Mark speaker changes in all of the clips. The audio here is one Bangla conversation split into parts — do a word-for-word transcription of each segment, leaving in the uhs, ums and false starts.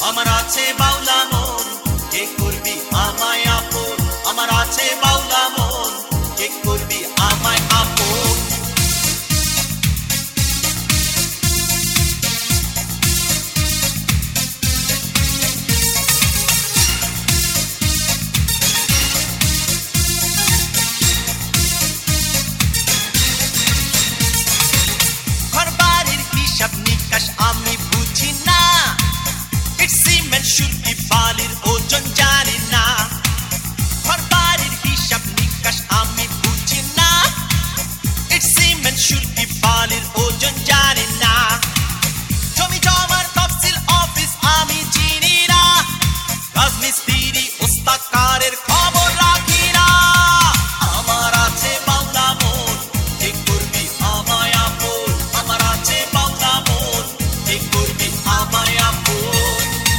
Speaker 1: আমার আছে বাউলা মন, কে করবি আমায় আপন। আমার আছে বাউলা মন, কে করবি আমায় আপন। ঘর বাড়ির হিসাব নিকাশ আমি বুঝি না, সিমেন্ট সুরকি বালির ওজন জানি না। ঘর বাড়ির হিসাব নিকাশ আমি বুঝি না, সিমেন্ট সুরকি বালির ওজন জানি না। জমি জমার তফসিল অফিস আমি চিনি না, রাজমিস্ত্রি ওস্তাকারের খবর রাখি না। আমার আছে বাউলা মন, কে করবি আমায় আপন। আমার আছে বাউলা মন, কে করবি আমায় আপন।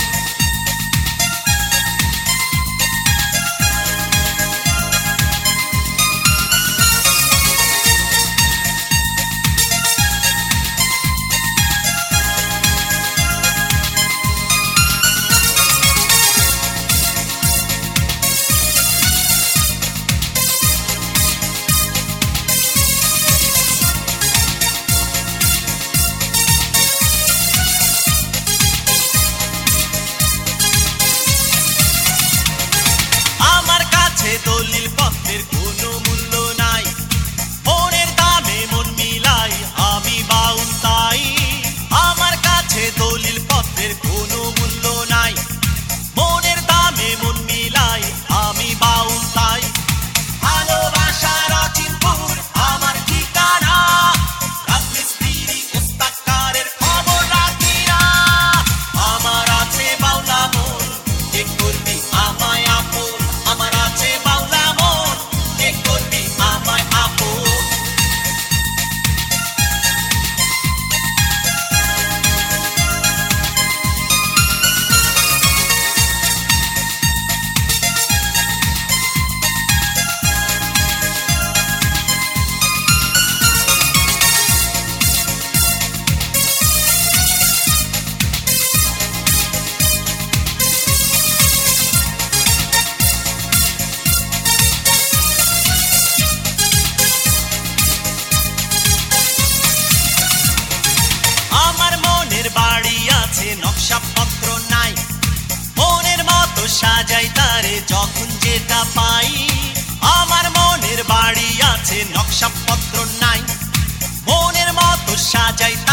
Speaker 1: দলিল পত্রের কোনো মূল্য নাই, মনের দামে মন মিলাই আমি বাউল তাই। আমার কাছে দলিল পত্রের কোনো মূল্য নাই, মনের দামে মন মিলাই আমি বাউল তাই। ভালোবাসার অচিনপুর আমার ঠিকানা, রাজমিস্ত্রি ওস্তাকারের খবর রাখি না। আমার আছে বাউলা মন, কে করবি আমায় আপন। আমার আছে বাউলা মন, কে করবি আমায় আপন। আমার মনের বাড়ি আছে নকশাপত্র নাই, মনের মতো সাজাই তারে যখন যেটা পাই। আমার মনের বাড়ি আছে নকশাপত্র নাই, মনের মতো সাজাই